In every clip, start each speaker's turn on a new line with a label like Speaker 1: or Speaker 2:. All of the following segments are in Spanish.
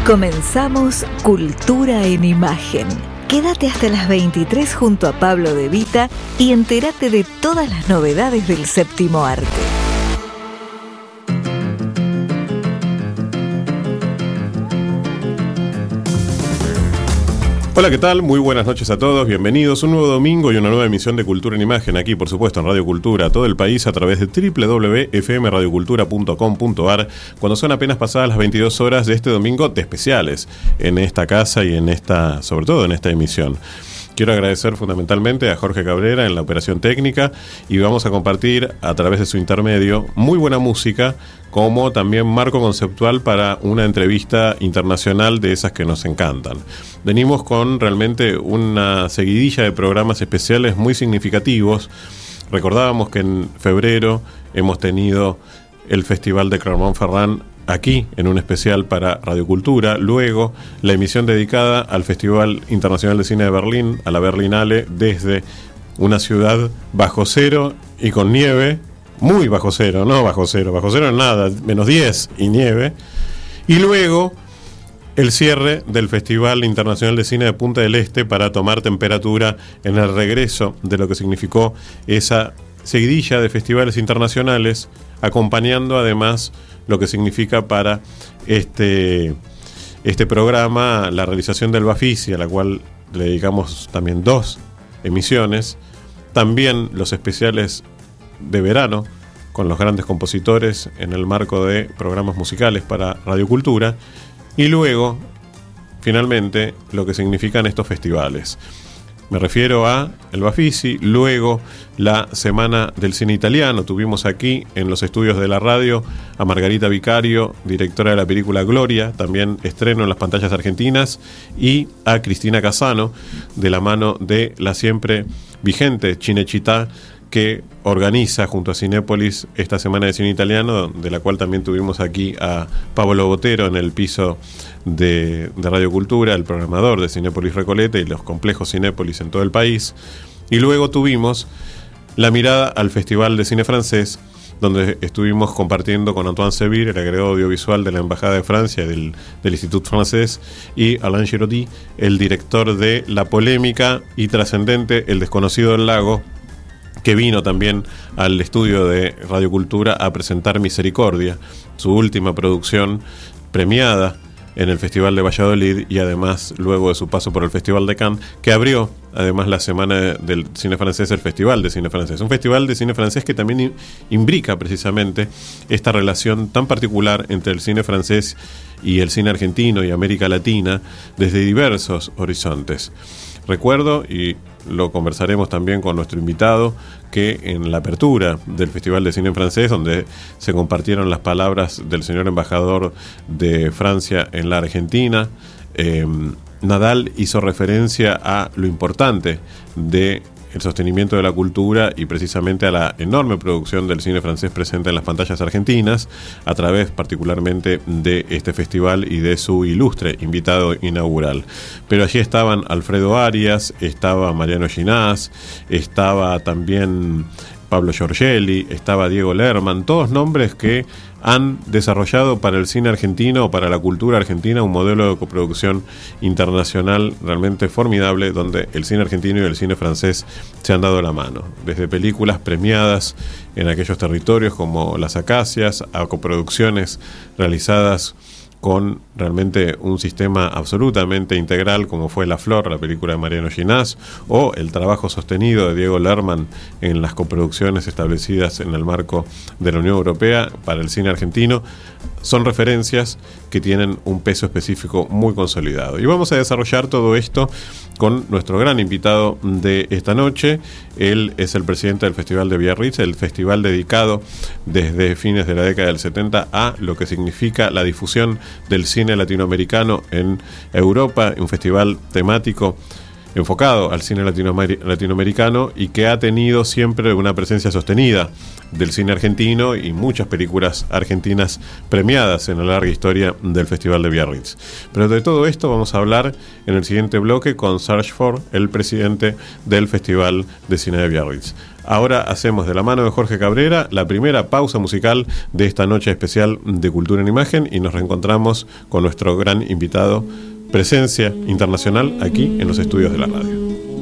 Speaker 1: Comenzamos Cultura en Imagen. Quédate hasta las 23 junto a Pablo De Vita y entérate de todas las novedades del séptimo arte.
Speaker 2: Hola, ¿qué tal? Muy buenas noches a todos, bienvenidos. Un nuevo domingo y una nueva emisión de Cultura en Imagen, aquí por supuesto en Radio Cultura, todo el país a través de www.fmradiocultura.com.ar, cuando son apenas pasadas las 22 horas de este domingo de especiales en esta casa y sobre todo en esta emisión. Quiero agradecer fundamentalmente a Jorge Cabrera en la operación técnica y vamos a compartir a través de su intermedio muy buena música, como también marco conceptual para una entrevista internacional de esas que nos encantan. Venimos con realmente una seguidilla de programas especiales muy significativos. Recordábamos que en febrero hemos tenido el Festival de Clermont-Ferrand aquí en un especial para Radio Cultura, luego la emisión dedicada al Festival Internacional de Cine de Berlín, a la Berlinale, desde una ciudad bajo cero y con nieve, muy bajo cero, no bajo cero es nada, menos 10 y nieve, y luego el cierre del Festival Internacional de Cine de Punta del Este para tomar temperatura en el regreso de lo que significó esa seguidilla de festivales internacionales, acompañando además lo que significa para este programa la realización del Bafisi, a la cual le dedicamos también 2 emisiones, también los especiales de verano con los grandes compositores en el marco de programas musicales para Radio Cultura, y luego, finalmente, lo que significan estos festivales. Me refiero a el Bafisi, luego la Semana del Cine Italiano. Tuvimos aquí en los estudios de la radio a Margarita Vicario, directora de la película Gloria, también estreno en las pantallas argentinas, y a Cristina Casano, de la mano de la siempre vigente Cinecittà, que organiza junto a Cinépolis esta Semana de Cine Italiano, de la cual también tuvimos aquí a Pablo Botero en el piso de Radio Cultura, el programador de Cinépolis Recoleta y los complejos Cinépolis en todo el país. Y luego tuvimos la mirada al Festival de Cine Francés, donde estuvimos compartiendo con Antoine Seville, el agregado audiovisual de la Embajada de Francia del Institut Francés, y Alain Giraudy, el director de la polémica y trascendente El Desconocido del Lago, que vino también al estudio de Radio Cultura a presentar Misericordia, su última producción premiada en el Festival de Valladolid y además luego de su paso por el Festival de Cannes, que abrió además la Semana del Cine Francés, el Festival de Cine Francés. Un festival de cine francés que también imbrica precisamente esta relación tan particular entre el cine francés y el cine argentino y América Latina desde diversos horizontes. Recuerdo, y lo conversaremos también con nuestro invitado, que en la apertura del Festival de Cine Francés, donde se compartieron las palabras del señor embajador de Francia en la Argentina, Nadal hizo referencia a lo importante de el sostenimiento de la cultura y precisamente a la enorme producción del cine francés presente en las pantallas argentinas, a través particularmente de este festival y de su ilustre invitado inaugural. Pero allí estaban Alfredo Arias, estaba Mariano Ginás, estaba también Pablo Giorgelli, estaba Diego Lerman, todos nombres que han desarrollado para el cine argentino o para la cultura argentina un modelo de coproducción internacional realmente formidable, donde el cine argentino y el cine francés se han dado la mano, desde películas premiadas en aquellos territorios como Las Acacias, a coproducciones realizadas con realmente un sistema absolutamente integral como fue La Flor, la película de Mariano Ginás, o el trabajo sostenido de Diego Lerman en las coproducciones establecidas en el marco de la Unión Europea para el cine argentino. Son referencias que tienen un peso específico muy consolidado. Y vamos a desarrollar todo esto con nuestro gran invitado de esta noche. Él es el presidente del Festival de Biarritz, el festival dedicado desde fines de la década del 70 a lo que significa la difusión del cine latinoamericano en Europa, un festival temático enfocado al cine latinoamericano y que ha tenido siempre una presencia sostenida del cine argentino y muchas películas argentinas premiadas en la larga historia del Festival de Biarritz. Pero de todo esto vamos a hablar en el siguiente bloque con Serge Faure, el presidente del Festival de Cine de Biarritz. Ahora hacemos de la mano de Jorge Cabrera la primera pausa musical de esta noche especial de Cultura en Imagen y nos reencontramos con nuestro gran invitado, presencia internacional aquí en los estudios de la radio.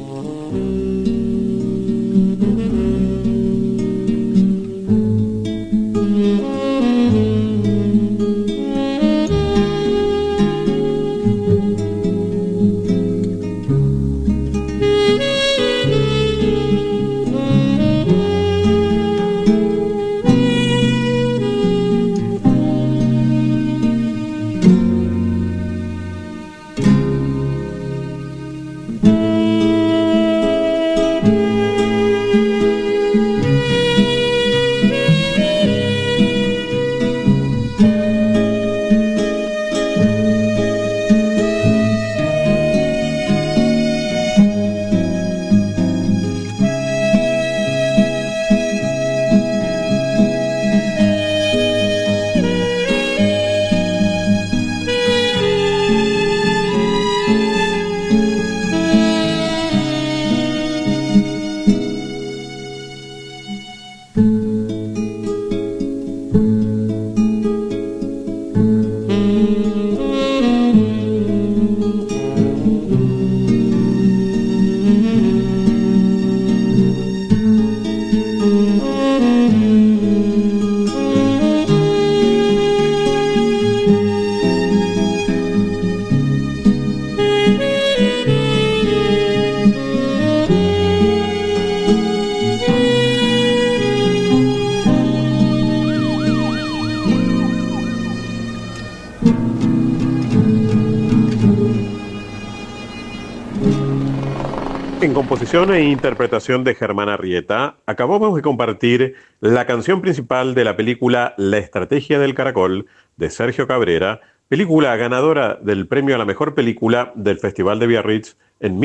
Speaker 2: En composición e interpretación de Germán Arrieta, acabamos de compartir la canción principal de la película La Estrategia del Caracol, de Sergio Cabrera, película ganadora del premio a la mejor película del Festival de Biarritz en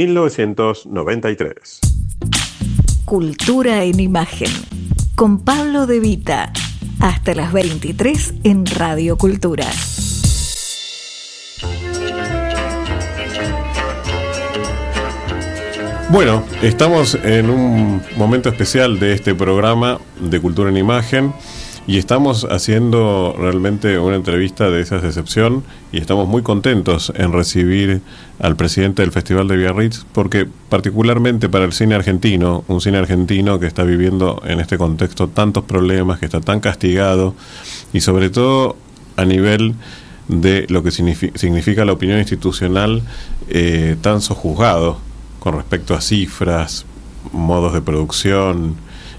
Speaker 2: 1993.
Speaker 1: Cultura en Imagen, con Pablo De Vita, hasta las 23 en Radio Cultura.
Speaker 2: Bueno, estamos en un momento especial de este programa de Cultura en Imagen y estamos haciendo realmente una entrevista de esa excepción y estamos muy contentos en recibir al presidente del Festival de Biarritz porque particularmente para el cine argentino, un cine argentino que está viviendo en este contexto tantos problemas, que está tan castigado y sobre todo a nivel de lo que significa la opinión institucional tan sojuzgado con respecto a cifras, modos de producción,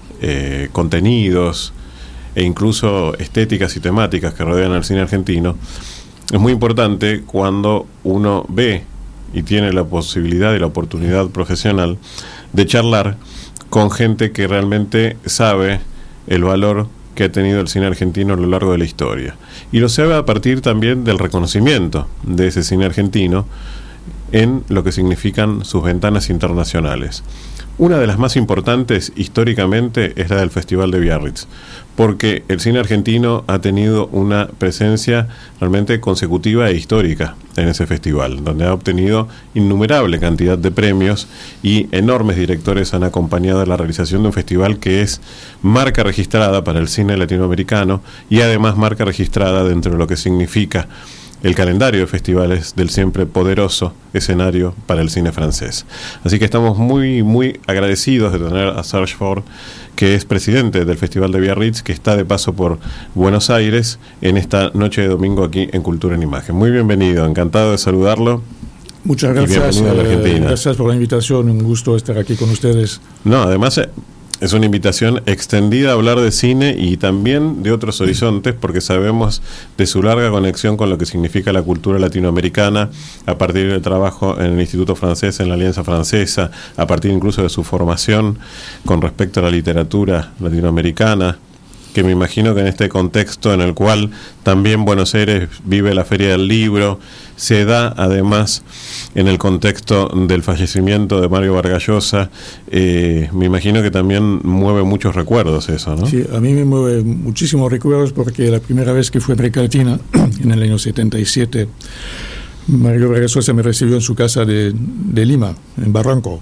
Speaker 2: contenidos e incluso estéticas y temáticas que rodean al cine argentino, es muy importante cuando uno ve y tiene la posibilidad y la oportunidad profesional de charlar con gente que realmente sabe el valor que ha tenido el cine argentino a lo largo de la historia. Y lo sabe a partir también del reconocimiento de ese cine argentino en lo que significan sus ventanas internacionales. Una de las más importantes históricamente es la del Festival de Biarritz, porque el cine argentino ha tenido una presencia realmente consecutiva e histórica en ese festival, donde ha obtenido innumerable cantidad de premios y enormes directores han acompañado la realización de un festival que es marca registrada para el cine latinoamericano y además marca registrada dentro de lo que significa el calendario de festivales del siempre poderoso escenario para el cine francés. Así que estamos muy, muy agradecidos de tener a Serge Faure, que es presidente del Festival de Biarritz, que está de paso por Buenos Aires en esta noche de domingo aquí en Cultura en Imagen. Muy bienvenido, encantado de saludarlo.
Speaker 3: Muchas gracias, gracias por la invitación, un gusto estar aquí con ustedes.
Speaker 2: No, además es una invitación extendida a hablar de cine y también de otros horizontes, porque sabemos de su larga conexión con lo que significa la cultura latinoamericana, a partir del trabajo en el Instituto Francés, en la Alianza Francesa, a partir incluso de su formación con respecto a la literatura latinoamericana, que me imagino que en este contexto en el cual también Buenos Aires vive la Feria del Libro, se da además en el contexto del fallecimiento de Mario Vargas Llosa, me imagino que también mueve muchos recuerdos eso, ¿no?
Speaker 3: Sí, a mí me mueve muchísimos recuerdos porque la primera vez que fui a América Latina, en el año 77, Mario Vargas Llosa me recibió en su casa de Lima, en Barranco,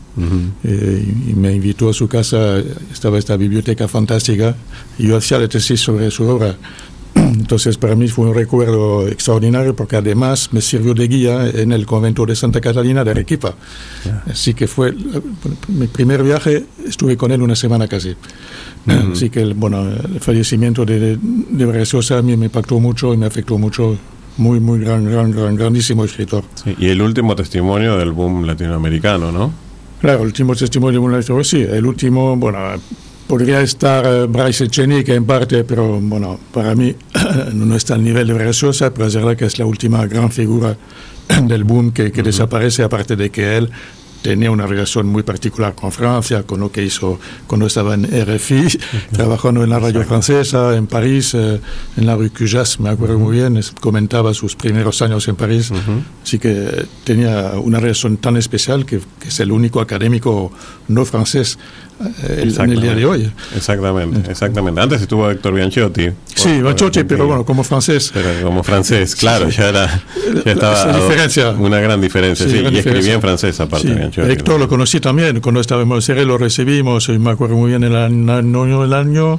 Speaker 3: y me invitó a su casa. Estaba esta biblioteca fantástica y yo hacía la tesis sobre su obra. Entonces para mí fue un recuerdo extraordinario porque además me sirvió de guía en el convento de Santa Catalina de Arequipa. Así que fue mi primer viaje, estuve con él una semana casi. Así que el fallecimiento de Vargas Llosa a mí me impactó mucho y me afectó mucho. Muy grandísimo escritor.
Speaker 2: Sí, y el último testimonio del boom latinoamericano, ¿no?
Speaker 3: Claro, el último testimonio del boom latinoamericano, sí. El último, podría estar Bryce Echenique en parte, pero para mí no está al nivel de Vargas Llosa, pero es verdad que es la última gran figura del boom que desaparece, aparte de que él tenía una relación muy particular con Francia, con lo que hizo cuando estaba en RFI, trabajando en la radio francesa, en París, en la rue Cujas, me acuerdo muy bien, comentaba sus primeros años en París, así que tenía una relación tan especial que es el único académico no francés en el día de hoy.
Speaker 2: Exactamente. Antes estuvo Héctor Bianchiotti.
Speaker 3: Sí, Bianchiotti, pero como francés.
Speaker 2: Pero como francés, claro, ya estaba una gran diferencia. Sí, y escribía en francés aparte. Sí. Bianchiotti,
Speaker 3: Héctor lo conocí también, cuando estaba en Buenos Aires lo recibimos, y me acuerdo muy bien el año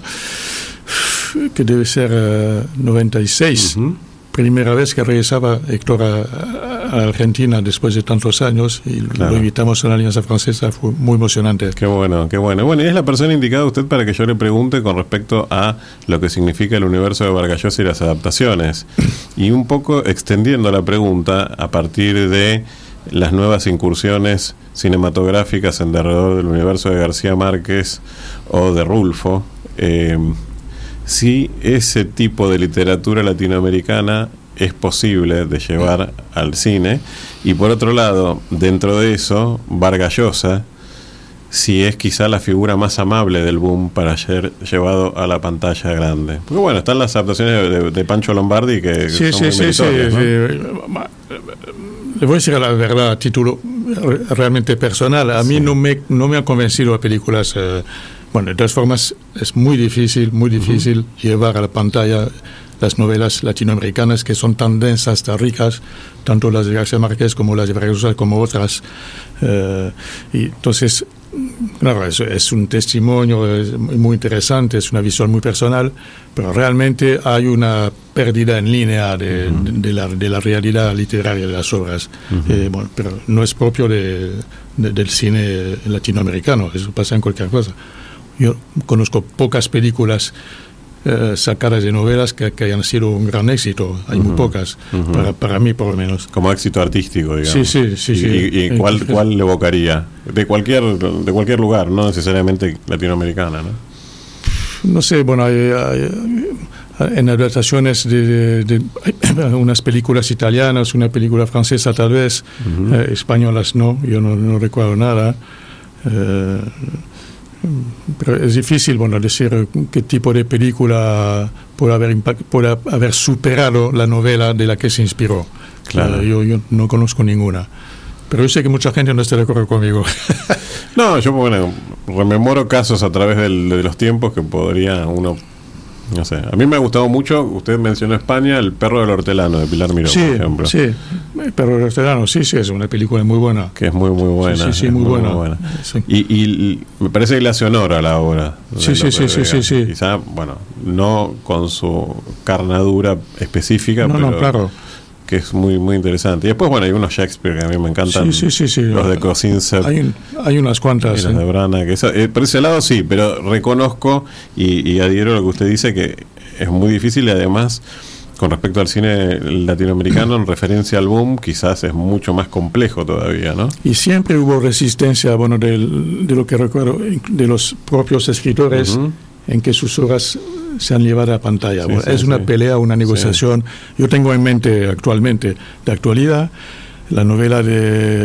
Speaker 3: que debe ser 96. Primera vez que regresaba Héctor a Argentina después de tantos años y lo invitamos a la Alianza Francesa, fue muy emocionante.
Speaker 2: Qué bueno. Bueno, y es la persona indicada usted para que yo le pregunte con respecto a lo que significa el universo de Vargas Llosa y las adaptaciones. Y un poco extendiendo la pregunta a partir de las nuevas incursiones cinematográficas en derredor del universo de García Márquez o de Rulfo, si ese tipo de literatura latinoamericana es posible de llevar al cine, y por otro lado, dentro de eso, Vargas Llosa, si es quizá la figura más amable del boom para ser llevado a la pantalla grande. Porque están las adaptaciones de Pancho Lombardi que son muy meritorias, ¿no?
Speaker 3: Le voy a decir la verdad a título realmente personal. A mí no me ha convencido las películas. De todas formas, es muy difícil llevar a la pantalla las novelas latinoamericanas que son tan densas, tan ricas, tanto las de García Márquez como las de Vargas Llosa como otras. Y entonces, claro, es un testimonio muy interesante, es una visión muy personal, pero realmente hay una pérdida en línea de la realidad literaria de las obras. Pero no es propio del cine latinoamericano, eso pasa en cualquier cosa. Yo conozco pocas películas sacadas de novelas que hayan sido un gran éxito. Hay muy pocas, para mí por lo menos.
Speaker 2: Como éxito artístico, digamos.
Speaker 3: Sí.
Speaker 2: ¿Y cuál le evocaría? De cualquier lugar, no necesariamente latinoamericana, ¿no?
Speaker 3: No sé, hay en adaptaciones de unas películas italianas, una película francesa tal vez, españolas no, yo no recuerdo nada. Pero es difícil decir qué tipo de película puede haber superado la novela de la que se inspiró.
Speaker 2: Claro.
Speaker 3: Yo no conozco ninguna, pero yo sé que mucha gente no está de acuerdo conmigo.
Speaker 2: No, yo rememoro casos a través de los tiempos que podría uno. No sé, a mí me ha gustado mucho, usted mencionó España, El perro del hortelano de Pilar Miró, por ejemplo.
Speaker 3: Sí, El perro del hortelano, sí, es una película muy buena.
Speaker 2: Que es muy buena.
Speaker 3: Sí, muy buena. Sí.
Speaker 2: Y me parece que le hace honor a la obra.
Speaker 3: Sí.
Speaker 2: Quizá, no con su carnadura específica, pero
Speaker 3: claro,
Speaker 2: que es muy interesante. Y después, hay unos Shakespeare que a mí me encantan.
Speaker 3: Sí.
Speaker 2: Los de Kosinski.
Speaker 3: Hay unas cuantas.
Speaker 2: Los de Brana. Por ese lado sí, pero reconozco y adhiero a lo que usted dice, que es muy difícil y además, con respecto al cine latinoamericano, en referencia al boom, quizás es mucho más complejo todavía, ¿no?
Speaker 3: Y siempre hubo resistencia, de lo que recuerdo, de los propios escritores, en que sus obras se han llevado a pantalla. Es una pelea, una negociación. Yo tengo en mente actualmente, de actualidad, la novela de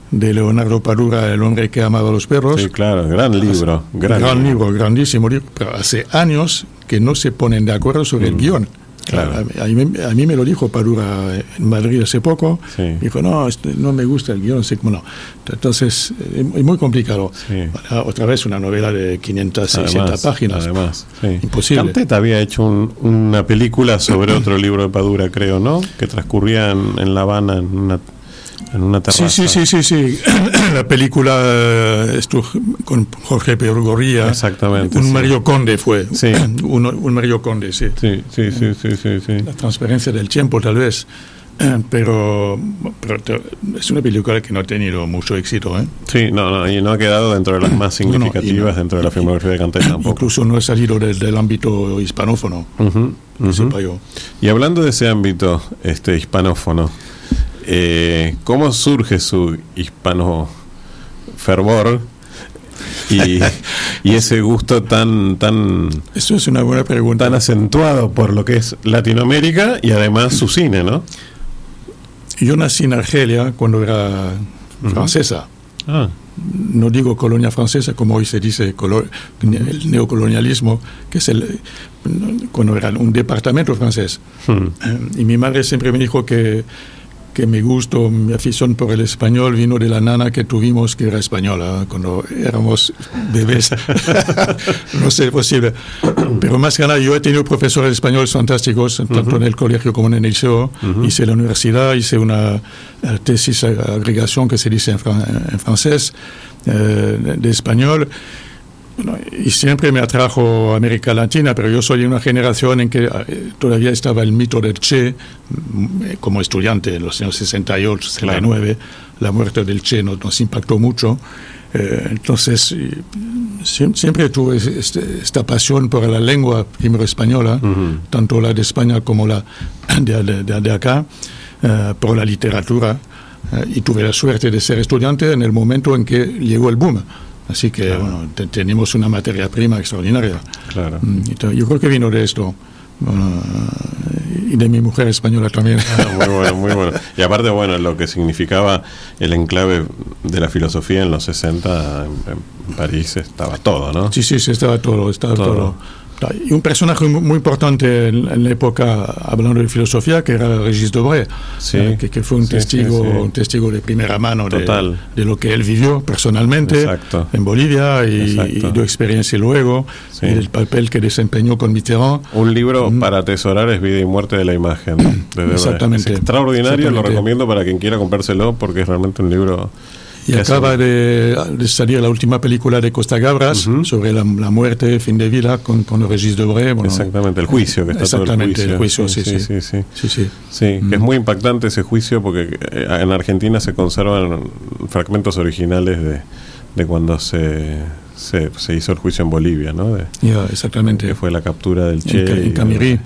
Speaker 3: de Leonardo Padura, El hombre que amaba a los perros.
Speaker 2: Sí, claro, gran libro.
Speaker 3: Gran libro, grandísimo libro. Pero hace años que no se ponen de acuerdo sobre el guión.
Speaker 2: Claro.
Speaker 3: A mí me lo dijo Padura en Madrid hace poco.
Speaker 2: Sí.
Speaker 3: Dijo, no me gusta el guión, sé cómo no. Entonces, es muy complicado.
Speaker 2: Sí.
Speaker 3: Otra vez una novela de 500, 600 páginas.
Speaker 2: Además, sí.
Speaker 3: Imposible.
Speaker 2: Cantet había hecho una película sobre otro libro de Padura, creo, ¿no? Que transcurría en La Habana, en una terraza.
Speaker 3: Sí. La película con Jorge Pergorría.
Speaker 2: Exactamente.
Speaker 3: Un Mario Conde fue.
Speaker 2: Sí.
Speaker 3: Un Mario Conde, sí.
Speaker 2: Sí.
Speaker 3: La transparencia del tiempo, tal vez. Pero es una película que no ha tenido mucho éxito, ¿eh?
Speaker 2: Sí, y no ha quedado dentro de las más significativas dentro de la filmografía de Cantet tampoco.
Speaker 3: Incluso no ha salido del ámbito hispanófono. Sepa yo.
Speaker 2: Y hablando de ese ámbito hispanófono, ¿cómo surge su hispano fervor y ese gusto tan
Speaker 3: Eso es una buena pregunta.
Speaker 2: Tan acentuado por lo que es Latinoamérica y además su cine, ¿no?
Speaker 3: Yo nací en Argelia cuando era francesa. No digo colonia francesa como hoy se dice el neocolonialismo, que es cuando era un departamento francés. Y mi madre siempre me dijo que mi gusto, mi afición por el español vino de la nana que tuvimos, que era española, cuando éramos bebés. No sé, posible. Pero más que nada, yo he tenido profesores españoles fantásticos, tanto en el colegio como en el liceo. Hice la universidad, hice una tesis agregación que se dice en francés, de español. Bueno, y siempre me atrajo América Latina, pero yo soy de una generación en que todavía estaba el mito del Che, como estudiante en los años 68, 69, la muerte del Che nos impactó mucho. Entonces, siempre tuve esta pasión por la lengua, primero española, tanto la de España como la de acá, por la literatura, y tuve la suerte de ser estudiante en el momento en que llegó el boom. Así que, bueno, tenemos una materia prima extraordinaria.
Speaker 2: Claro.
Speaker 3: Yo creo que vino de esto. Y de mi mujer española también.
Speaker 2: Muy bueno. Y aparte, bueno, lo que significaba el enclave de la filosofía en los 60 en París, estaba todo, ¿no?
Speaker 3: Sí, estaba todo. Y un personaje muy importante en la época, hablando de filosofía, que era Régis Debray, que fue un testigo de primera mano de lo que él vivió personalmente en Bolivia y de experiencia luego, y del papel que desempeñó con Mitterrand.
Speaker 2: Un libro para atesorar es Vida y Muerte de la Imagen.
Speaker 3: Exactamente.
Speaker 2: Es extraordinario, lo recomiendo para quien quiera comprárselo, porque es realmente un libro...
Speaker 3: Y acaba de salir la última película de Costa Gabras sobre la muerte, fin de vida, con Régis Debray. Bueno,
Speaker 2: exactamente, el juicio, que está todo el juicio. Sí, que es muy impactante ese juicio, porque en Argentina se conservan fragmentos originales de cuando se hizo el juicio en Bolivia, ¿no?
Speaker 3: Exactamente.
Speaker 2: Que fue la captura del Che.
Speaker 3: En Camirí.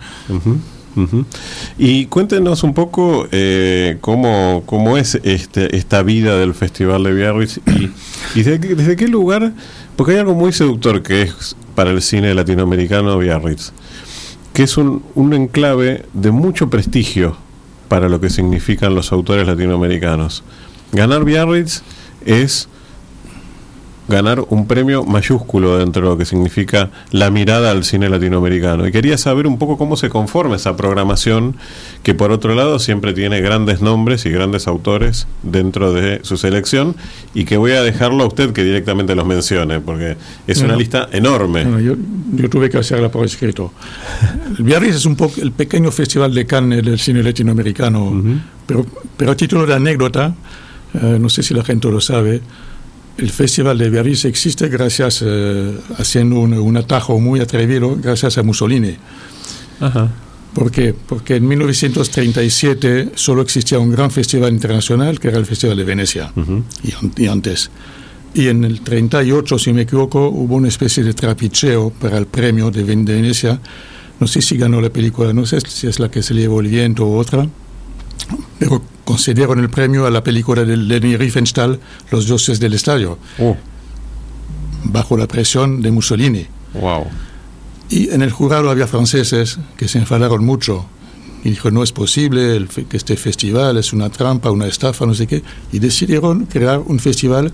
Speaker 2: Y cuéntenos un poco cómo es esta vida del Festival de Biarritz y desde qué lugar, porque hay algo muy seductor que es para el cine latinoamericano Biarritz, que es un enclave de mucho prestigio para lo que significan los autores latinoamericanos. Ganar Biarritz es ganar un premio mayúsculo dentro de lo que significa la mirada al cine latinoamericano. Y quería saber un poco cómo se conforma esa programación, que por otro lado siempre tiene grandes nombres y grandes autores dentro de su selección, y que voy a dejarlo a usted que directamente los mencione, porque es una lista enorme.
Speaker 3: Yo tuve que hacerla por escrito. El Biarritz es un poco el pequeño festival de Cannes del cine latinoamericano, pero a título de anécdota, no sé si la gente lo sabe, el Festival de Biarritz existe gracias, haciendo un atajo muy atrevido, gracias a Mussolini. ¿Por qué? Porque en 1937 solo existía un gran festival internacional, que era el Festival de Venecia, y antes. Y en el 38, si me equivoco, hubo una especie de trapicheo para el premio de Venecia. No sé si ganó la película, no sé si es la que se llevó el viento o otra, pero concedieron el premio a la película de Leni Riefenstahl, Los dioses del estadio, bajo la presión de Mussolini.
Speaker 2: Wow.
Speaker 3: Y en el jurado había franceses que se enfadaron mucho, y dijo, no es posible que este festival es una trampa, una estafa, no sé qué, y decidieron crear un festival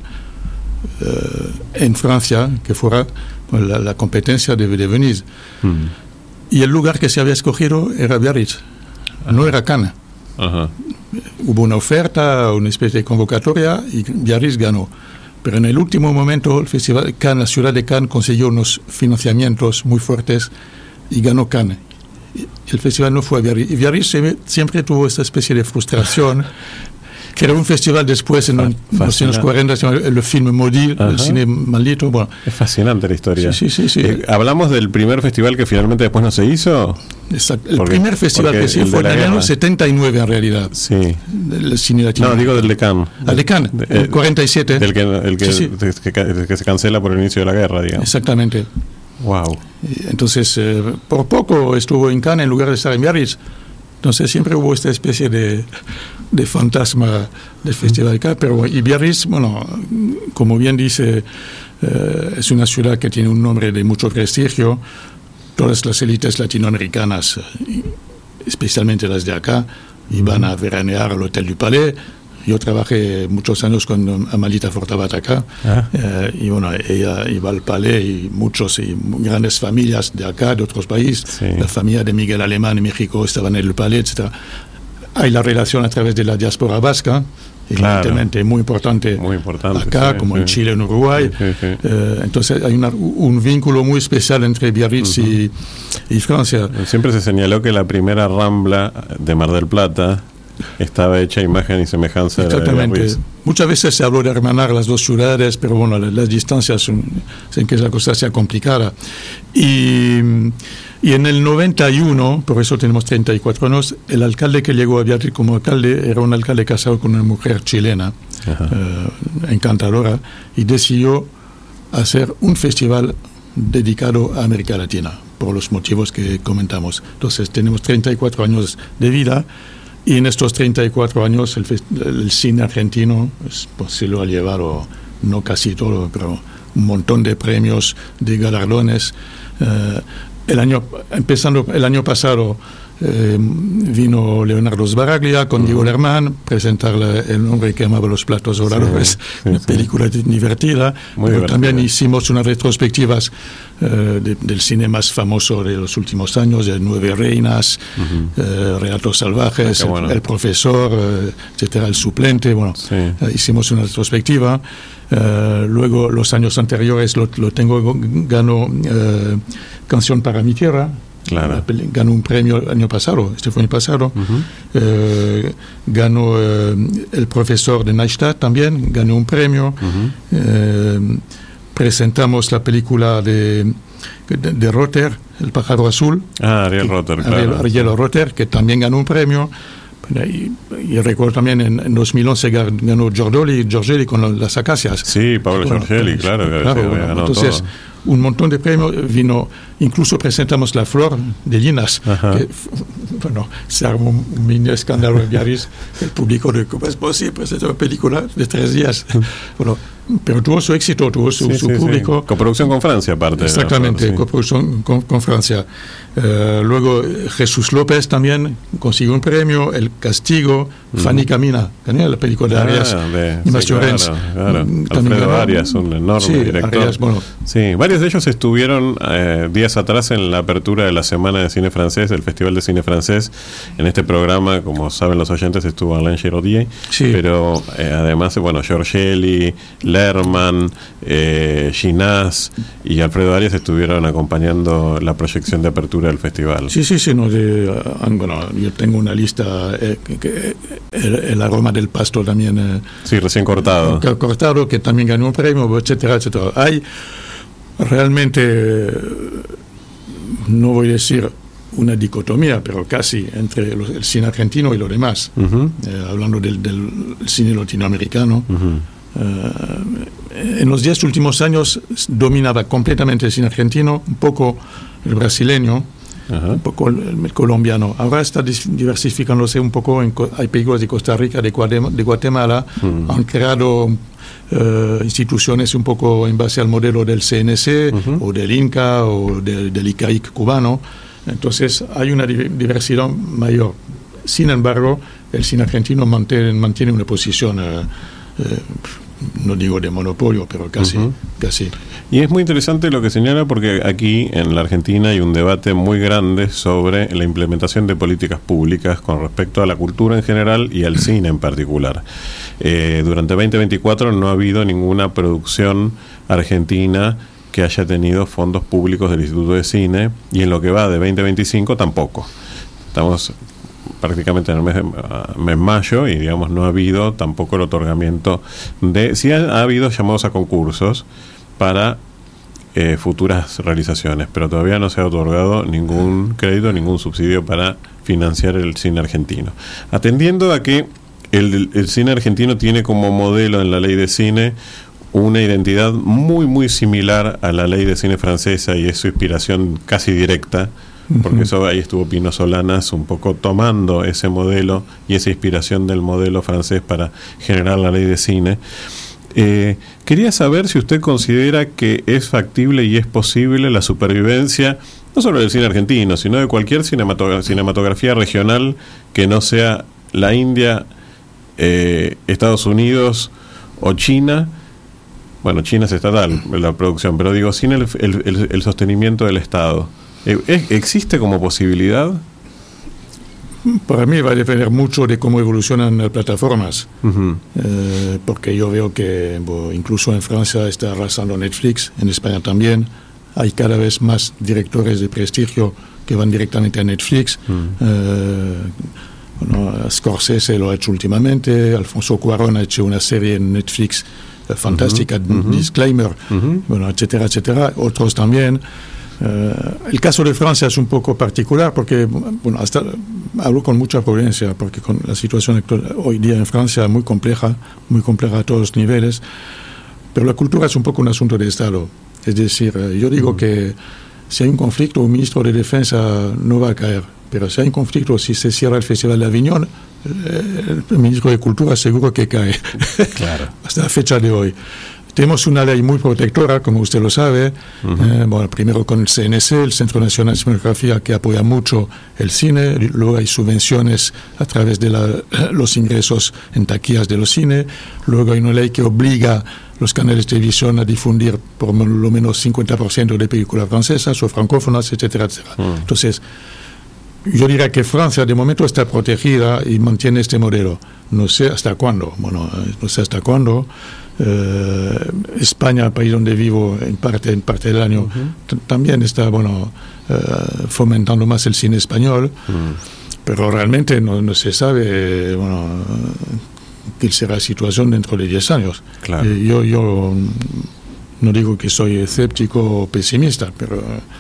Speaker 3: en Francia que fuera la competencia de Venise. Y el lugar que se había escogido era Biarritz, no era Cannes. Hubo una oferta, una especie de convocatoria, y Biarritz ganó. Pero en el último momento el festival Cannes, la ciudad de Cannes, consiguió unos financiamientos muy fuertes y ganó Cannes. El festival no fue a Biarritz. Y Biarritz siempre tuvo esta especie de frustración, que era un festival después en los años 40, el film Maudit, el cine maldito. Bueno.
Speaker 2: Es fascinante la historia.
Speaker 3: Sí.
Speaker 2: ¿Hablamos del primer festival que finalmente después no se hizo?
Speaker 3: Exacto. El primer festival que se hizo fue en el año 79 en realidad.
Speaker 2: Sí.
Speaker 3: El cine latino.
Speaker 2: No, digo del de Cannes.
Speaker 3: Al de Cannes, el 47.
Speaker 2: El que se cancela por el inicio de la guerra, digamos.
Speaker 3: Exactamente.
Speaker 2: Wow.
Speaker 3: Entonces, por poco estuvo en Cannes en lugar de estar en Biarritz. Entonces siempre hubo esta especie de fantasma del Festival de Cannes, pero y Biarritz, bueno, como bien dice, es una ciudad que tiene un nombre de mucho prestigio. Todas las élites latinoamericanas, especialmente las de acá, iban a veranear al Hotel du Palais. Yo trabajé muchos años con Amalita Fortabat acá, y bueno, ella iba al Palais y grandes familias de acá, de otros países, la familia de Miguel Alemán en México estaban en el Palais, etc. Hay la relación a través de la diáspora vasca, evidentemente muy importante acá, como en Chile, en Uruguay. Entonces hay un vínculo muy especial entre Biarritz y Francia.
Speaker 2: Siempre se señaló que la primera Rambla de Mar del Plata estaba hecha imagen y semejanza de la de Biarritz.
Speaker 3: Muchas veces se habló de hermanar las dos ciudades, pero bueno, las distancias hacen que la cosa sea complicada. Y en el 91, por eso tenemos 34 años, el alcalde que llegó a Biarritz como alcalde era un alcalde casado con una mujer chilena, encantadora, y decidió hacer un festival dedicado a América Latina, por los motivos que comentamos. Entonces tenemos 34 años de vida. Y en estos 34 años el cine argentino pues, se lo ha llevado, no casi todo, pero un montón de premios, de galardones. Empezando el año pasado, vino Leonardo Sbaraglia con Diego Lerman presentar El hombre que amaba los platos voladores, una película divertida. También hicimos unas retrospectivas del cine más famoso de los últimos años, de Nueve Reinas, Relatos Salvajes, El Profesor, etcétera, El Suplente. Bueno, hicimos una retrospectiva. Luego, los años anteriores, ganó Canción para mi tierra.
Speaker 2: Claro.
Speaker 3: Ganó un premio el año pasado, este fue el pasado. Ganó El Profesor de Neustadt también, ganó un premio. Presentamos la película de Rotter, El pájaro azul.
Speaker 2: Ariel Rotter, claro.
Speaker 3: Ariel Rotter, que también ganó un premio. Y recuerdo también en 2011 ganó Giorgelli con Las Acacias.
Speaker 2: Sí, Pablo Giorgelli, claro. Ganó
Speaker 3: entonces,
Speaker 2: todo.
Speaker 3: Un montón de premios vino, incluso presentamos La Flor de Llinas, que, bueno, se armó un mini escándalo en Biarritz, el público de ¿cómo es posible presentar una película de 3 días? Bueno, pero tuvo su éxito, tuvo su público.
Speaker 2: Coproducción con Francia, aparte.
Speaker 3: Exactamente, coproducción con Francia. Luego Jesús López también consiguió un premio, El Castigo, Fanny Camina, ganó la película de Arias y Mas Llorens.
Speaker 2: Claro. Alfredo Arias, un enorme director.
Speaker 3: Arias, bueno.
Speaker 2: Sí, varios de ellos estuvieron días atrás en la apertura de la Semana de Cine Francés, del Festival de Cine Francés. En este programa, como saben los oyentes, estuvo Alain Giraudier, pero además, bueno, Giorgelli, Lerman, Ginás y Alfredo Arias estuvieron acompañando la proyección de apertura del festival.
Speaker 3: Sí, bueno, yo tengo una lista, el aroma del pasto también.
Speaker 2: Recién cortado.
Speaker 3: Cortado, que también ganó un premio, etcétera. Hay realmente, no voy a decir una dicotomía, pero casi entre el cine argentino y lo demás. Hablando del cine latinoamericano. En los 10 últimos años dominaba completamente el cine argentino, un poco el brasileño, un poco el colombiano. Ahora está diversificándose un poco. Hay películas de Costa Rica, de Guatemala, han creado instituciones un poco en base al modelo del CNC o del INCA o del ICAIC cubano. Entonces hay una diversidad mayor. Sin embargo, el cine argentino mantiene una posición, no digo de monopolio, pero casi.
Speaker 2: Y es muy interesante lo que señala, porque aquí en la Argentina hay un debate muy grande sobre la implementación de políticas públicas con respecto a la cultura en general y al cine en particular. Durante 2024 no ha habido ninguna producción argentina que haya tenido fondos públicos del Instituto de Cine, y en lo que va de 2025 tampoco. Estamos prácticamente en el mes de mayo y, digamos, no ha habido tampoco el otorgamiento de... Sí ha habido llamados a concursos para futuras realizaciones, pero todavía no se ha otorgado ningún crédito, ningún subsidio para financiar el cine argentino. Atendiendo a que el cine argentino tiene como modelo en la ley de cine una identidad muy, muy similar a la ley de cine francesa, y es su inspiración casi directa, porque eso ahí estuvo Pino Solanas un poco tomando ese modelo y esa inspiración del modelo francés para generar la ley de cine. Quería saber si usted considera que es factible y es posible la supervivencia, no solo del cine argentino, sino de cualquier cinematografía regional que no sea la India, Estados Unidos o China. Bueno, China es estatal la producción, pero digo, sin el sostenimiento del Estado. ¿Existe como posibilidad?
Speaker 3: Para mí va a depender mucho de cómo evolucionan las plataformas, porque yo veo que incluso en Francia está arrasando Netflix, en España también. Hay cada vez más directores de prestigio que van directamente a Netflix. Scorsese lo ha hecho últimamente, Alfonso Cuarón ha hecho una serie en Netflix fantástica, Disclaimer, bueno, etcétera, etcétera, otros también. El caso de Francia es un poco particular porque, bueno, hasta hablo con mucha prudencia, porque con la situación actual hoy día en Francia es muy compleja a todos los niveles, pero la cultura es un poco un asunto de Estado. Es decir, yo digo que si hay un conflicto, un ministro de Defensa no va a caer, pero si hay un conflicto, si se cierra el Festival de Aviñón, el ministro de Cultura seguro que cae. Claro. Hasta la fecha de hoy. Tenemos una ley muy protectora, como usted lo sabe. Bueno, primero con el CNC, el Centro Nacional de Cinematografía, que apoya mucho el cine. Luego hay subvenciones a través de los ingresos en taquillas de los cines. Luego hay una ley que obliga los canales de televisión a difundir por lo menos 50% de películas francesas o francófonas, etcétera, etcétera. Entonces, yo diría que Francia de momento está protegida y mantiene este modelo. No sé hasta cuándo. Bueno, no sé hasta cuándo. España, el país donde vivo en parte del año, también está fomentando más el cine español, pero realmente no se sabe qué será la situación dentro de 10 años. Claro. Yo no digo que soy escéptico o pesimista, pero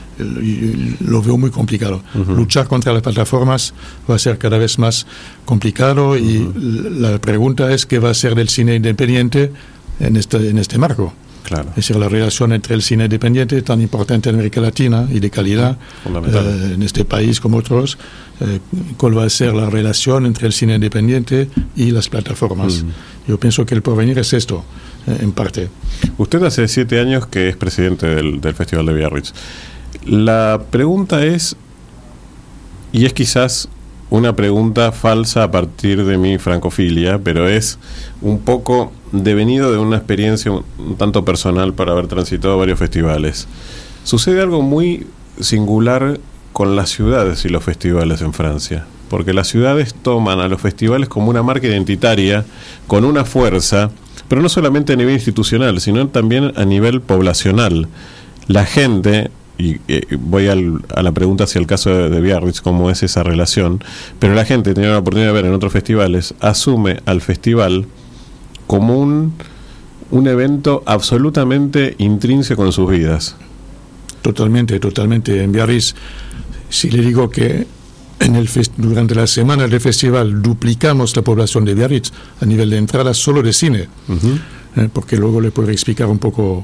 Speaker 3: lo veo muy complicado. Luchar contra las plataformas va a ser cada vez más complicado, y la pregunta es qué va a ser del cine independiente en este marco. Claro. Es decir, la relación entre el cine independiente, tan importante en América Latina y de calidad, en este país como otros, cuál va a ser la relación entre el cine independiente y las plataformas. Yo pienso que el porvenir es esto, en parte.
Speaker 2: Usted hace 7 años que es presidente del Festival de Biarritz. La pregunta es, y es quizás una pregunta falsa a partir de mi francofilia, pero es un poco devenido de una experiencia un tanto personal para haber transitado varios festivales. Sucede algo muy singular con las ciudades y los festivales en Francia, porque las ciudades toman a los festivales como una marca identitaria, con una fuerza, pero no solamente a nivel institucional, sino también a nivel poblacional. La gente... Y voy a la pregunta hacia el caso de Biarritz, cómo es esa relación, pero la gente, tenía la oportunidad de ver en otros festivales, asume al festival como un evento absolutamente intrínseco en sus vidas.
Speaker 3: Totalmente. En Biarritz, si le digo que durante la semana del festival duplicamos la población de Biarritz a nivel de entradas solo de cine, porque luego le puedo explicar un poco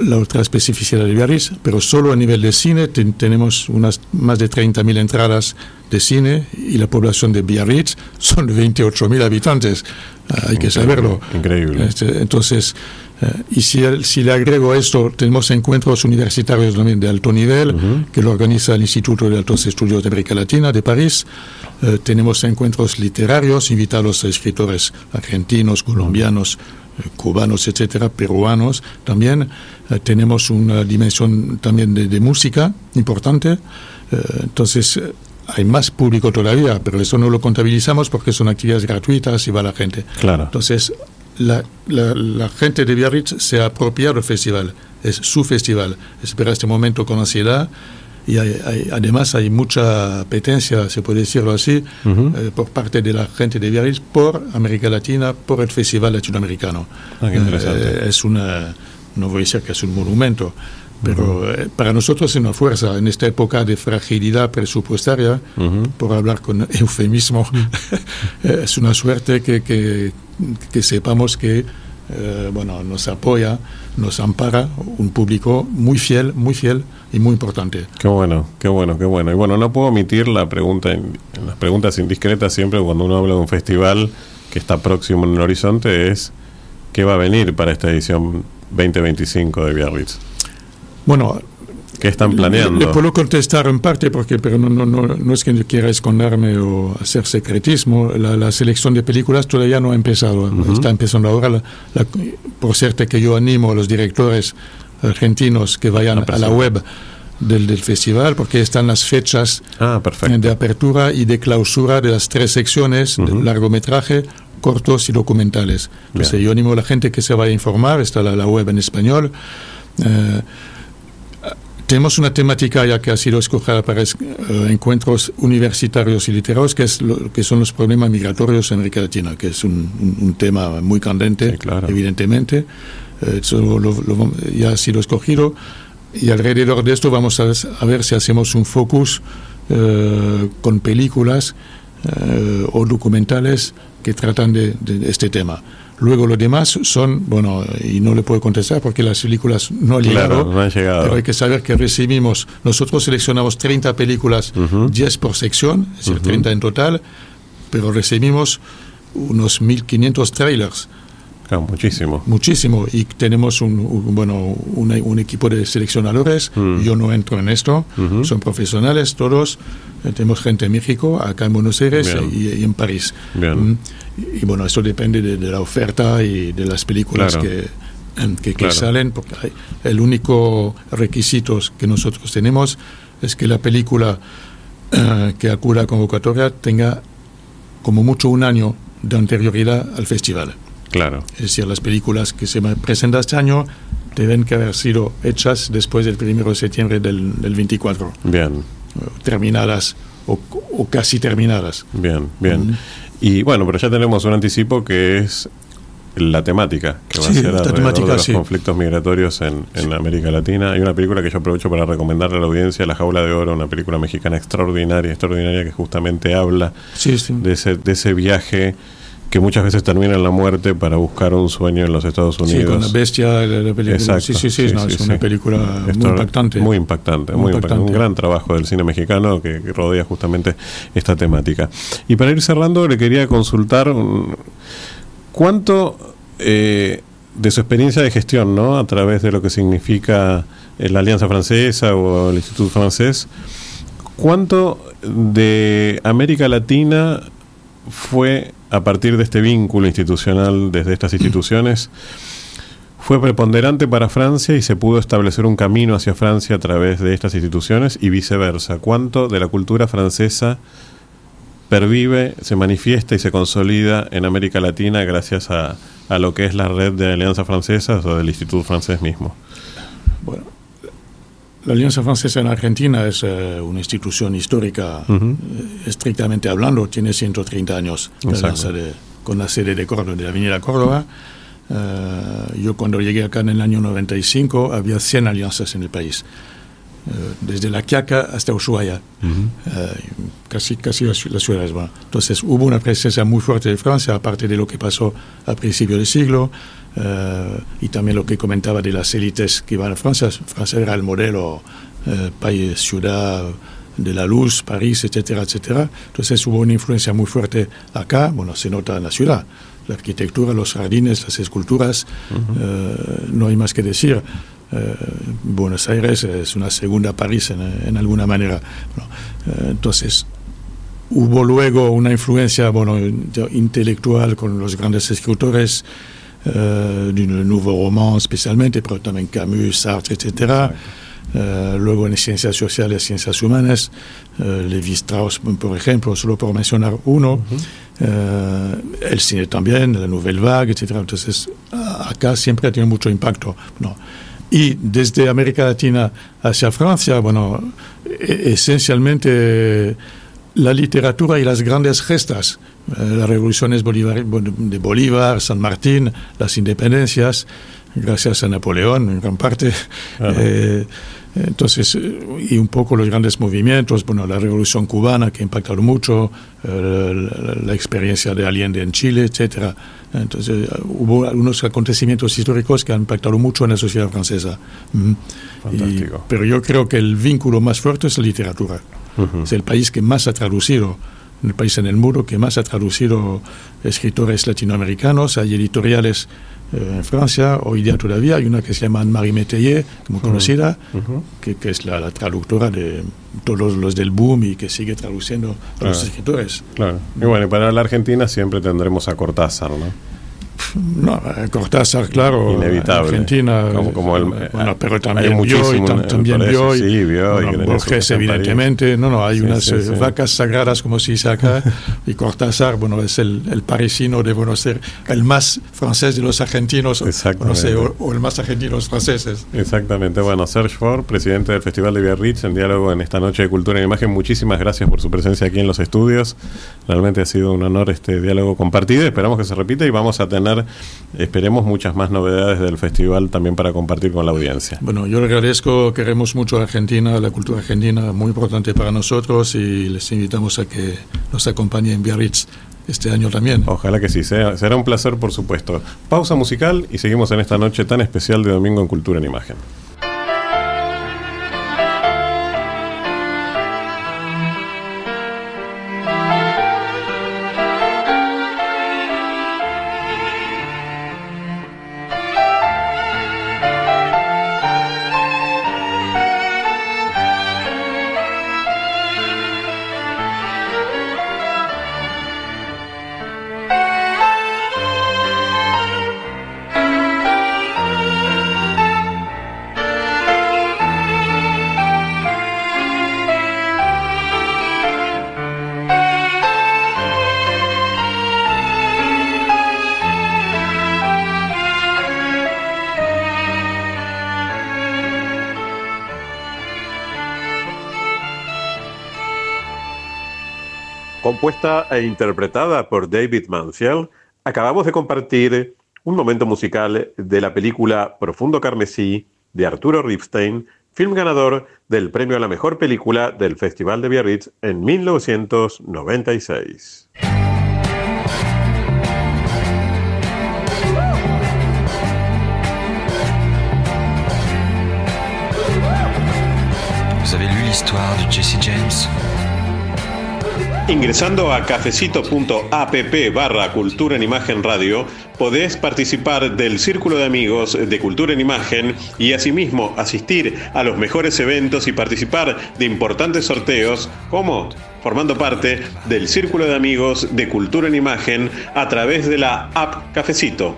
Speaker 3: la otra especificidad de Biarritz, pero solo a nivel de cine tenemos más de 30.000 entradas de cine y la población de Biarritz son 28.000 habitantes. Hay que saberlo.
Speaker 2: Increíble.
Speaker 3: Entonces, y si le agrego a esto, tenemos encuentros universitarios también de alto nivel, que lo organiza el Instituto de Altos Estudios de América Latina de París. Tenemos encuentros literarios, invitados a escritores argentinos, colombianos, cubanos, etcétera, peruanos también. Tenemos una dimensión también de música importante. Entonces, hay más público todavía, pero eso no lo contabilizamos porque son actividades gratuitas y va la gente.
Speaker 2: Claro.
Speaker 3: Entonces, la gente de Biarritz se ha apropiado del festival. Es su festival. Espera este momento con ansiedad. Y además hay mucha apetencia, se puede decirlo así, por parte de la gente de Biarritz por América Latina, por el Festival Latinoamericano.
Speaker 2: Qué interesante.
Speaker 3: No voy a decir que es un monumento, pero para nosotros es una fuerza en esta época de fragilidad presupuestaria, por hablar con eufemismo. Es una suerte que sepamos que nos apoya, nos ampara un público muy fiel y muy importante.
Speaker 2: Qué bueno. Y bueno, no puedo omitir la pregunta, en las preguntas indiscretas siempre cuando uno habla de un festival que está próximo en el horizonte es ¿qué va a venir para esta edición 2025 de Biarritz? Bueno, ¿qué están planeando?
Speaker 3: Le puedo contestar en parte, pero no es que yo quiera esconderme o hacer secretismo. La selección de películas todavía no ha empezado. Está empezando ahora. Por cierto, que yo animo a los directores argentinos que vayan a la web del festival, porque están las fechas de apertura y de clausura de las 3 secciones, de largometraje, cortos y documentales. Entonces, yo animo a la gente que se vaya a informar. Está la web en español. Tenemos una temática ya que ha sido escogida para encuentros universitarios y literarios, que son los problemas migratorios en América Latina, que es un tema muy candente, claro. Evidentemente. Eso ya ha sido escogido. Y alrededor de esto vamos a ver si hacemos un focus con películas o documentales que tratan de este tema. Luego lo demás son, y no le puedo contestar porque las películas no han llegado, pero hay que saber que nosotros seleccionamos 30 películas, 10 por sección, es decir, 30 en total, pero recibimos unos 1.500 trailers.
Speaker 2: Claro, muchísimo. Y tenemos un equipo de seleccionadores. Yo no entro en esto, son profesionales todos. Tenemos gente en México, acá en Buenos Aires y en París. Y esto depende de la oferta y de las películas que salen, porque el único requisito que nosotros tenemos es que la película que acuda a convocatoria tenga como mucho un año de anterioridad al festival. Claro. Es
Speaker 3: decir, las películas que se presentan este año deben que haber sido hechas después del 1 de septiembre del 24.
Speaker 2: Bien.
Speaker 3: Terminadas o casi terminadas.
Speaker 2: Bien. Y pero ya tenemos un anticipo que es la temática que va a ser alrededor de los conflictos migratorios en América Latina. Hay una película que yo aprovecho para recomendarle a la audiencia, La Jaula de Oro, una película mexicana extraordinaria que justamente habla de ese viaje que muchas veces termina en la muerte para buscar un sueño en los Estados Unidos.
Speaker 3: Sí, con la bestia de la película.
Speaker 2: Exacto.
Speaker 3: Es una película muy impactante.
Speaker 2: Muy impactante. Un gran trabajo del cine mexicano que rodea justamente esta temática. Y para ir cerrando, le quería consultar cuánto de su experiencia de gestión, ¿no? A través de lo que significa la Alianza Francesa o el Instituto Francés, ¿cuánto de América Latina fue, a partir de este vínculo institucional desde estas instituciones, fue preponderante para Francia y se pudo establecer un camino hacia Francia a través de estas instituciones y viceversa? ¿Cuánto de la cultura francesa pervive, se manifiesta y se consolida en América Latina gracias a lo que es la red de Alianzas Francesas o del Instituto Francés mismo?
Speaker 3: Bueno, la Alianza Francesa en Argentina es una institución histórica, estrictamente hablando, tiene 130 años, con la sede de Córdoba, de la Avenida Córdoba. Yo cuando llegué acá en el año 95 había 100 alianzas en el país. desde La Quiaca hasta Ushuaia, casi las ciudades. Bueno. Entonces hubo una presencia muy fuerte de Francia, aparte de lo que pasó a principios del siglo, y también lo que comentaba de las élites que iban a Francia. Francia era el modelo, país, ciudad de la luz, París, etcétera, etcétera. Entonces hubo una influencia muy fuerte acá, bueno, se nota en la ciudad. La arquitectura, los jardines, las esculturas, no hay más que decir. Buenos Aires es una segunda París en alguna manera. Entonces, hubo luego una influencia intelectual con los grandes escritores del Nouveau Roman especialmente, pero también Camus, Sartre, etcétera. Luego en ciencias sociales, ciencias humanas, Lévi-Strauss, por ejemplo, solo por mencionar uno. El cine también, la Nouvelle Vague, etc. Entonces, acá siempre ha tenido mucho impacto. Y desde América Latina hacia Francia, esencialmente la literatura y las grandes gestas, las revoluciones de Bolívar, San Martín, las independencias, gracias a Napoleón en gran parte. Entonces, y un poco los grandes movimientos, la revolución cubana que ha impactado mucho, la experiencia de Allende en Chile, etcétera. Entonces, hubo algunos acontecimientos históricos que han impactado mucho en la sociedad francesa.
Speaker 2: Fantástico.
Speaker 3: Pero yo creo que el vínculo más fuerte es la literatura. Es el país que más ha traducido, el país en el mundo que más ha traducido escritores latinoamericanos. Hay editoriales en Francia, hoy día todavía hay una que se llama Anne-Marie Métayer, muy conocida, que es la traductora de todos los del boom y que sigue traduciendo a los escritores.
Speaker 2: Claro. Y bueno, para la Argentina siempre tendremos a Cortázar, ¿no?
Speaker 3: No, Cortázar, claro,
Speaker 2: inevitable.
Speaker 3: Argentina, pero también vio, Borges, evidentemente, hay unas vacas sagradas, como se dice acá, y Cortázar, es el parisino, debe ser el más francés de los argentinos, o el más argentino de los franceses.
Speaker 2: Exactamente. Bueno, Serge Faure, presidente del Festival de Biarritz, en diálogo en esta noche de Cultura en Imagen, muchísimas gracias por su presencia aquí en los estudios. Realmente ha sido un honor este diálogo compartido, esperamos que se repita y vamos a tener, esperemos, muchas más novedades del festival también para compartir con la audiencia.
Speaker 3: Bueno, yo le agradezco, queremos mucho a Argentina, la cultura argentina, muy importante para nosotros, y les invitamos a que nos acompañen en Biarritz este año también.
Speaker 2: Ojalá que sí, será un placer, por supuesto. Pausa musical y seguimos en esta noche tan especial de domingo en Cultura en Imagen. Compuesta e interpretada por David Mansfield, acabamos de compartir un momento musical de la película Profundo Carmesí de Arturo Ripstein, film ganador del premio a la mejor película del Festival de Biarritz en 1996.
Speaker 4: Vous avez lu l'histoire de Jesse James?
Speaker 2: Ingresando a cafecito.app/Cultura en Imagen Radio, podés participar del Círculo de Amigos de Cultura en Imagen y asimismo asistir a los mejores eventos y participar de importantes sorteos, como formando parte del Círculo de Amigos de Cultura en Imagen a través de la app Cafecito,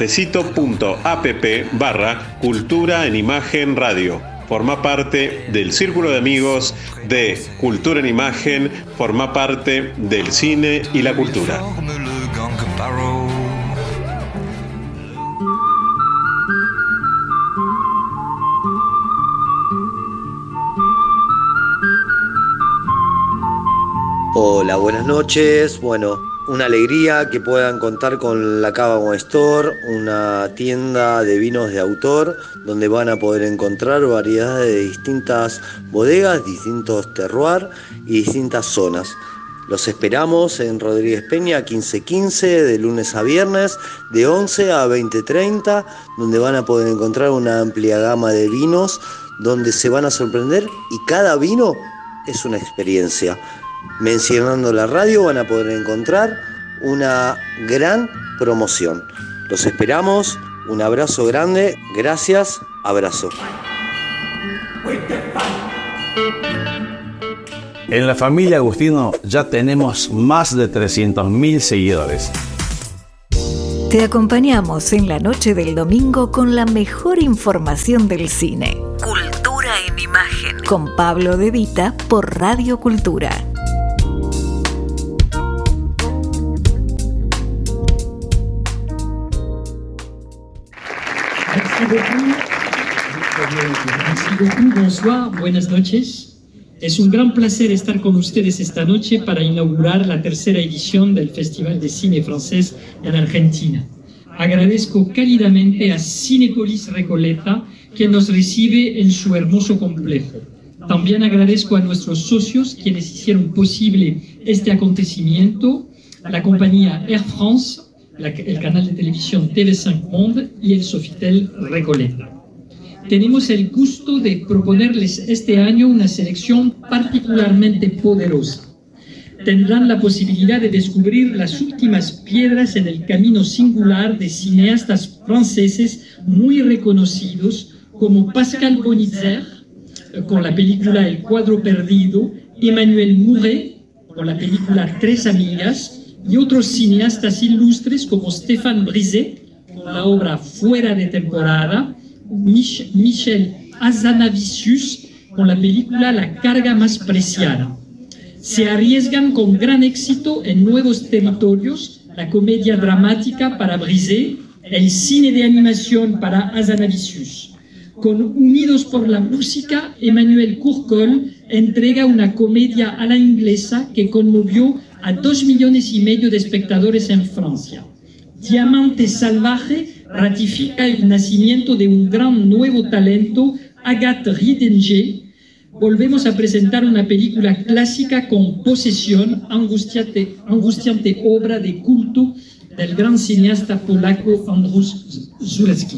Speaker 2: cafecito.app/Cultura en Imagen Radio. Forma parte del Círculo de Amigos de Cultura en Imagen, forma parte del cine y la cultura.
Speaker 5: Hola, buenas noches. Bueno, una alegría que puedan contar con la Cava Wine Store, una tienda de vinos de autor, donde van a poder encontrar variedades de distintas bodegas, distintos terroirs y distintas zonas. Los esperamos en Rodríguez Peña 1515, de lunes a viernes, de 11 a 20:30, donde van a poder encontrar una amplia gama de vinos, donde se van a sorprender y cada vino es una experiencia. Mencionando la radio van a poder encontrar una gran promoción. Los esperamos, un abrazo grande, gracias, abrazo.
Speaker 6: En la familia Agustino ya tenemos más de 300.000 seguidores.
Speaker 1: Te acompañamos en la noche del domingo con la mejor información del cine. Cultura en Imagen. Con Pablo De Vita por Radio Cultura.
Speaker 7: Bonsoir, buenas noches. Es un gran placer estar con ustedes esta noche para inaugurar la tercera edición del Festival de Cine Francés en Argentina. Agradezco cálidamente a Cinépolis Recoleta, quien nos recibe en su hermoso complejo. También agradezco a nuestros socios, quienes hicieron posible este acontecimiento, la compañía Air France, el canal de televisión TV5 Monde y el Sofitel Recoleta. Tenemos el gusto de proponerles este año una selección particularmente poderosa. Tendrán la posibilidad de descubrir las últimas piedras en el camino singular de cineastas franceses muy reconocidos como Pascal Bonitzer, con la película El cuadro perdido, Emmanuel Mouret, con la película Tres amigas, y otros cineastas ilustres como Stéphane Brisé, con la obra Fuera de temporada, Michel Hazanavicius, con la película La carga más preciada. Se arriesgan con gran éxito en nuevos territorios, la comedia dramática para Brisé, el cine de animación para Hazanavicius. Con Unidos por la música, Emmanuel Courcol entrega una comedia a la inglesa que conmovió a 2,5 millones de espectadores en Francia. Diamante Salvaje ratifica el nacimiento de un gran nuevo talento, Agathe Ridinger. Volvemos a presentar una película clásica con Posesión, angustiante obra de culto del gran cineasta polaco Andrzej Zulewski.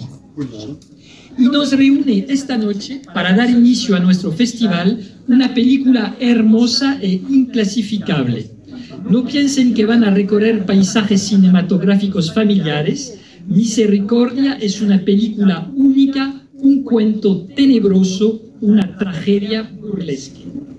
Speaker 7: Y nos reúne esta noche para dar inicio a nuestro festival una película hermosa e inclasificable. No piensen que van a recorrer paisajes cinematográficos familiares. Misericordia es una película única, un cuento tenebroso, una tragedia burlesca.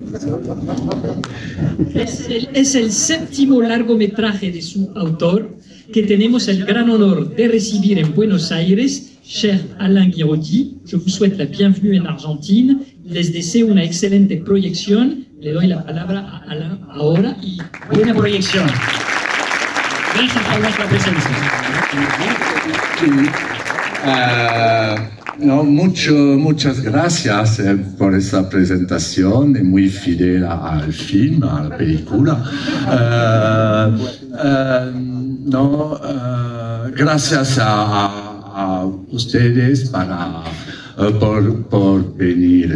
Speaker 7: Es el séptimo largometraje de su autor que tenemos el gran honor de recibir en Buenos Aires. Cher Alain Guiraudy, je vous souhaite la bienvenue en Argentine. Les deseo una excelente proyección. Le doy la palabra a Alain ahora y buena proyección. Gracias por vuestra presencia.
Speaker 8: Muchas gracias por esta presentación, muy fidel al film, a la película. Gracias a ustedes por venir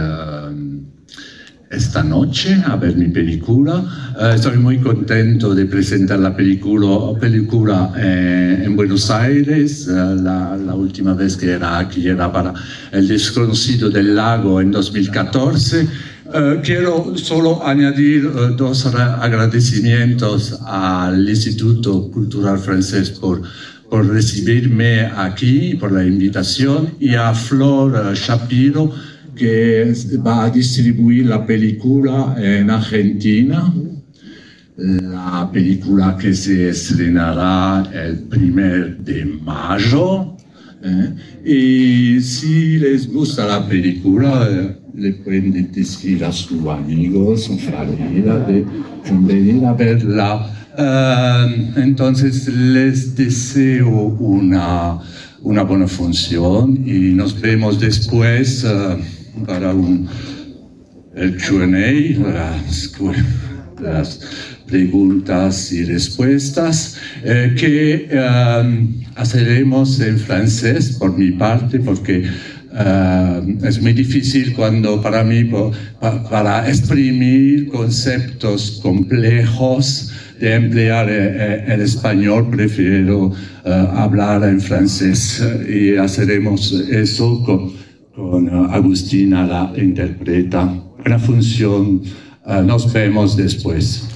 Speaker 8: esta noche a ver mi película. Estoy muy contento de presentar la película en Buenos Aires. La última vez que era aquí era para El desconocido del lago en 2014. Quiero solo añadir dos agradecimientos al Instituto Cultural Francés por recibirme aquí, por la invitación, y a Flor Shapiro, que va a distribuir la película en Argentina. La película que se estrenará el 1 de mayo. Y si les gusta la película, le pueden decir a sus amigos, su familia, de venir a verla. Entonces les deseo una buena función y nos vemos después para el Q&A, las preguntas y respuestas que haremos en francés por mi parte, porque es muy difícil para mí para exprimir conceptos complejos de emplear el español. Prefiero hablar en francés y haremos eso con Agustina, la interpreta. Buena función, nos vemos después.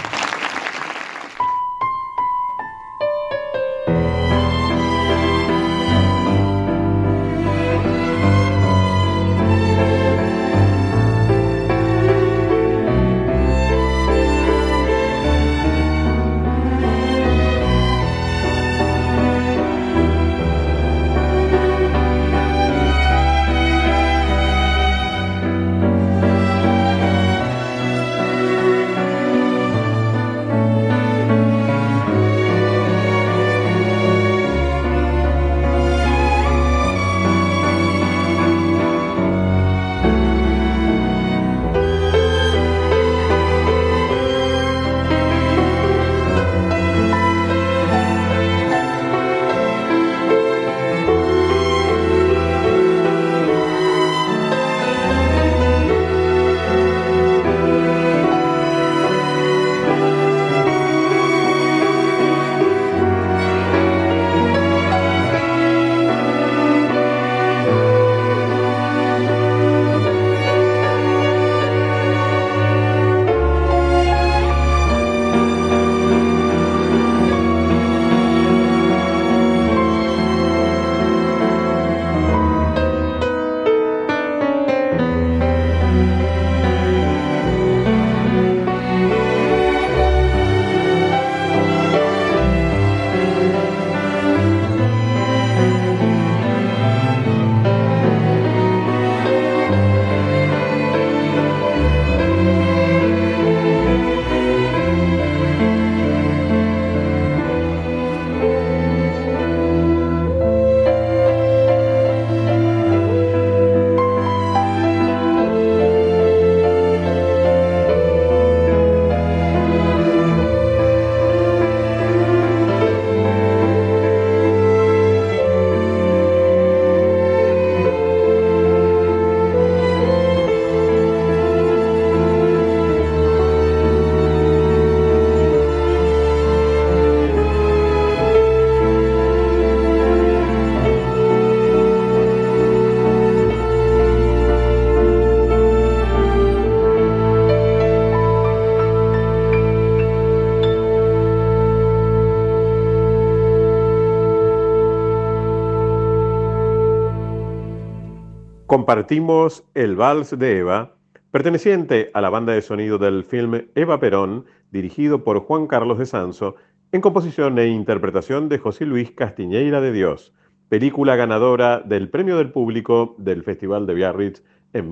Speaker 2: Compartimos el Vals de Eva, perteneciente a la banda de sonido del film Eva Perón, dirigido por Juan Carlos de Sanso, en composición e interpretación de José Luis Castiñeira de Dios, película ganadora del Premio del Público del Festival de Biarritz en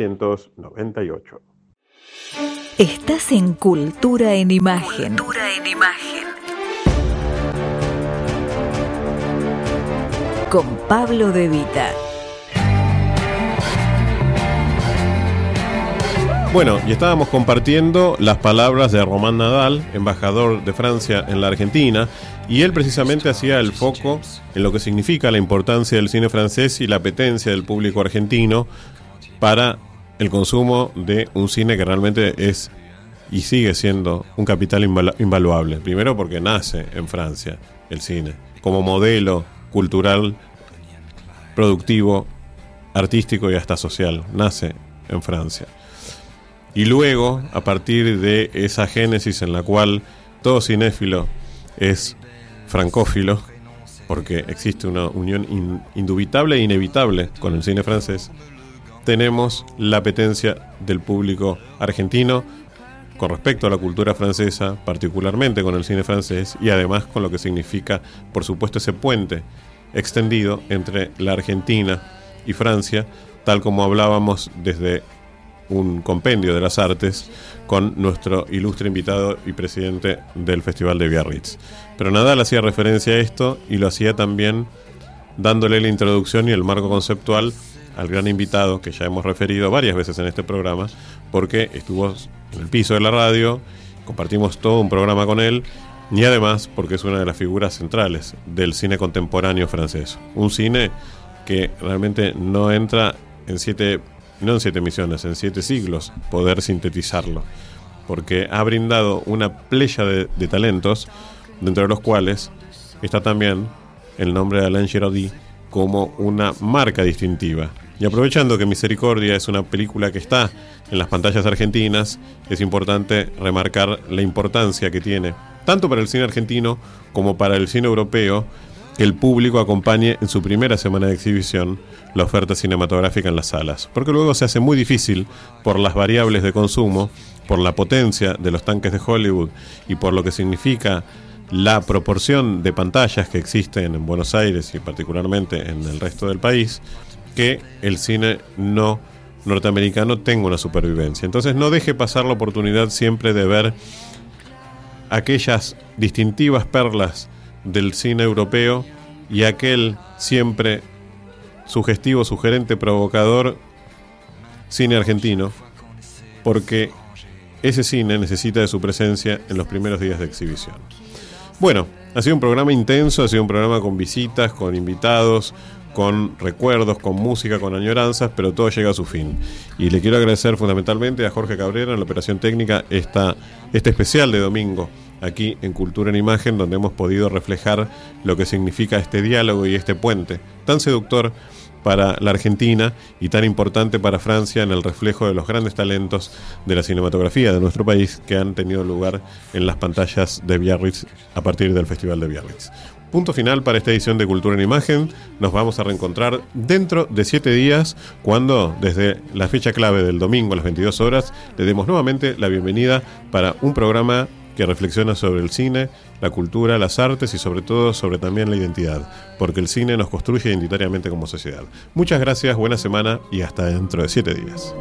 Speaker 2: 1998.
Speaker 1: Estás en Cultura en Imagen. Cultura en Imagen. Con Pablo De Vita.
Speaker 2: Bueno, y estábamos compartiendo las palabras de Román Nadal, embajador de Francia en la Argentina, y él precisamente hacía el foco en lo que significa la importancia del cine francés y la apetencia del público argentino para el consumo de un cine que realmente es y sigue siendo un capital invaluable. Primero porque nace en Francia el cine, como modelo cultural, productivo, artístico y hasta social. Nace en Francia. Y luego, a partir de esa génesis en la cual todo cinéfilo es francófilo, porque existe una unión indubitable e inevitable con el cine francés, tenemos la apetencia del público argentino con respecto a la cultura francesa, particularmente con el cine francés, y además con lo que significa, por supuesto, ese puente extendido entre la Argentina y Francia, tal como hablábamos desde un compendio de las artes con nuestro ilustre invitado y presidente del Festival de Biarritz. Pero Nadal hacía referencia a esto y lo hacía también dándole la introducción y el marco conceptual al gran invitado que ya hemos referido varias veces en este programa, porque estuvo en el piso de la radio compartimos todo un programa con él, y además porque es una de las figuras centrales del cine contemporáneo francés. Un cine que realmente no entra no en 7 emisiones, en 7 siglos, poder sintetizarlo, porque ha brindado una pléyade de talentos, dentro de los cuales está también el nombre de Alain Giraudy como una marca distintiva. Y aprovechando que Misericordia es una película que está en las pantallas argentinas, es importante remarcar la importancia que tiene, tanto para el cine argentino como para el cine europeo, que el público acompañe en su primera semana de exhibición la oferta cinematográfica en las salas, porque luego se hace muy difícil por las variables de consumo, por la potencia de los tanques de Hollywood y por lo que significa la proporción de pantallas que existen en Buenos Aires y particularmente en el resto del país, que el cine no norteamericano tenga una supervivencia. Entonces no deje pasar la oportunidad siempre de ver aquellas distintivas perlas del cine europeo y aquel siempre sugestivo, sugerente, provocador cine argentino, porque ese cine necesita de su presencia en los primeros días de exhibición. Bueno, ha sido un programa intenso, ha sido un programa con visitas, con invitados, con recuerdos, con música, con añoranzas, pero todo llega a su fin. Y le quiero agradecer fundamentalmente a Jorge Cabrera en la operación técnica este especial de domingo aquí en Cultura en Imagen, donde hemos podido reflejar lo que significa este diálogo y este puente tan seductor para la Argentina y tan importante para Francia en el reflejo de los grandes talentos de la cinematografía de nuestro país que han tenido lugar en las pantallas de Biarritz a partir del Festival de Biarritz. Punto final para esta edición de Cultura en Imagen. Nos vamos a reencontrar dentro de 7 días, cuando desde la fecha clave del domingo a las 22 horas le demos nuevamente la bienvenida para un programa que reflexiona sobre el cine, la cultura, las artes y sobre todo sobre también la identidad, porque el cine nos construye identitariamente como sociedad. Muchas gracias, buena semana y hasta dentro de 7 días.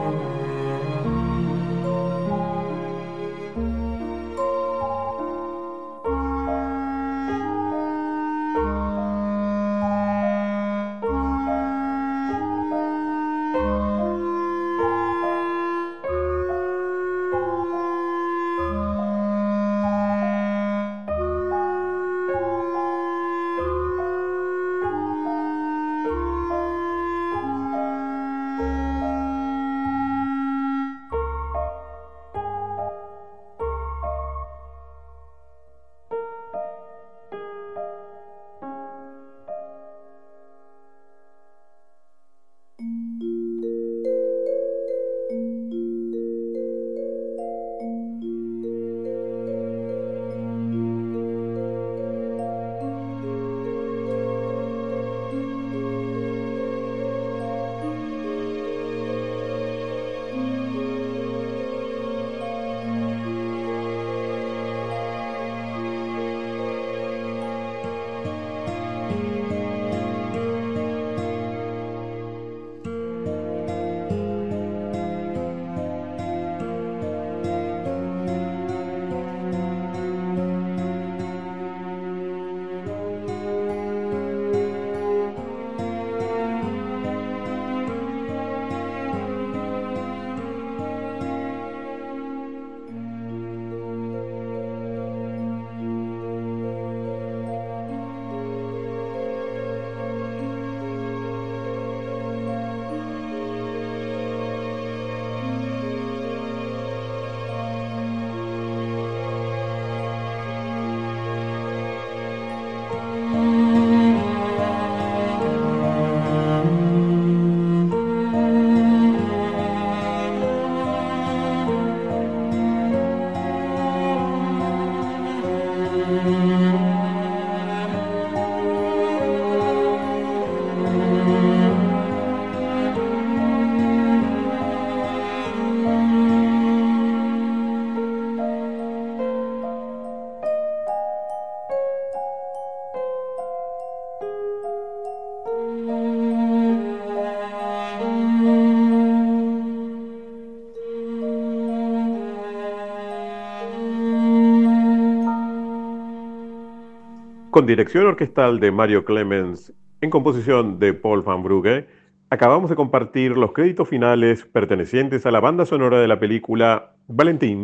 Speaker 2: Con dirección orquestal de Mario Clemens, en composición de Paul van Brugge, acabamos de compartir los créditos finales pertenecientes a la banda sonora de la película Valentín,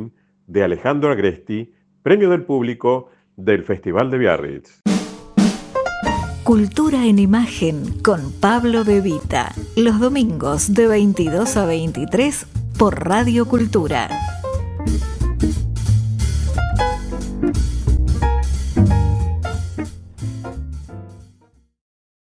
Speaker 2: de Alejandro Agresti, Premio del Público del Festival de Biarritz.
Speaker 1: Cultura en Imagen con Pablo De Vita, los domingos de 22 a 23 por Radio Cultura.